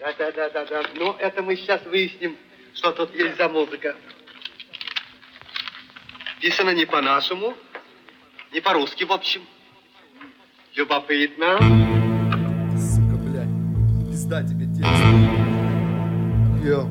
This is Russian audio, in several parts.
Да. Ну, это мы сейчас выясним, что тут есть за музыка. Писано не по-нашему, не по-русски, в общем. Любопытно. Сука, блядь. Пизда тебе текст. Йо.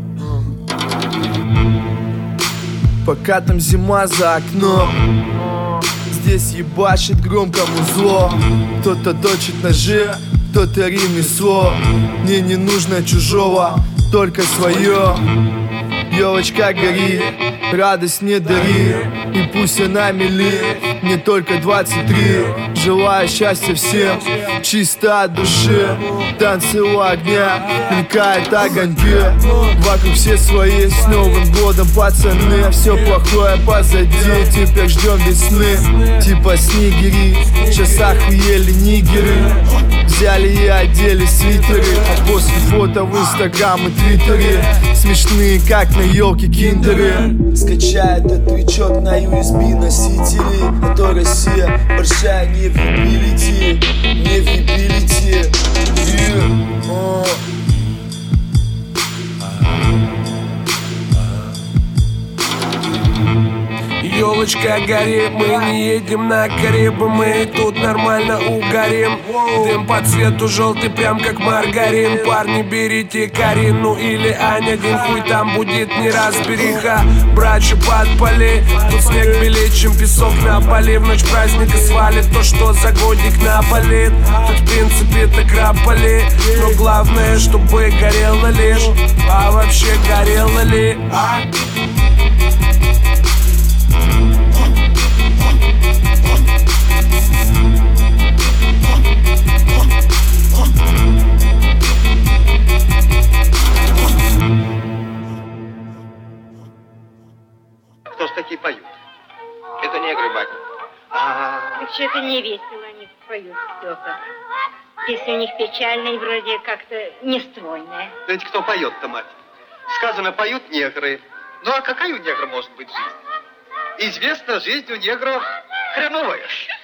Пока там зима за окном, здесь ебашит громко музло. Кто-то точит ножи, кто-то ремесло. Мне не нужно чужого, только свое. Елочка гори, радость не дари, и пусть она милит. Мне только 23, желаю счастья всем, чисто от души. Танцы у огня, мелькает огоньки. Вокруг все свои, с Новым годом, пацаны. Все плохое позади, теперь ждем весны. Типа снегири, сейчас охуели нигеры. Взяли и одели свитеры, а после фото в Инстаграм и Твиттере смешные, как на елке киндеры. Скачай этот твичок на USB носители. Это Россия, большая не в юбилити, не в юбилити. Елочка горит, мы не едем на Карибы, мы тут нормально угорим. Дым по цвету желтый, прям как маргарин. Парни, берите Карину или Анядин, хуй там будет неразбериха. Брачу подпали, тут снег белее, чем песок на поле. В ночь праздника свалит то, что за годик напалит. Тут в принципе так рапали, но главное, чтобы горело лишь. А вообще горело ли? Кто ж такие поют? Это негры, батя. Так что это не весело, они поют плохо. Песня у них печальная и вроде как-то нестройная. Да ведь кто поет-то, мать? Сказано, поют негры. Ну а какая у негра может быть жизнь? Известно, жизнь у негров хреновая.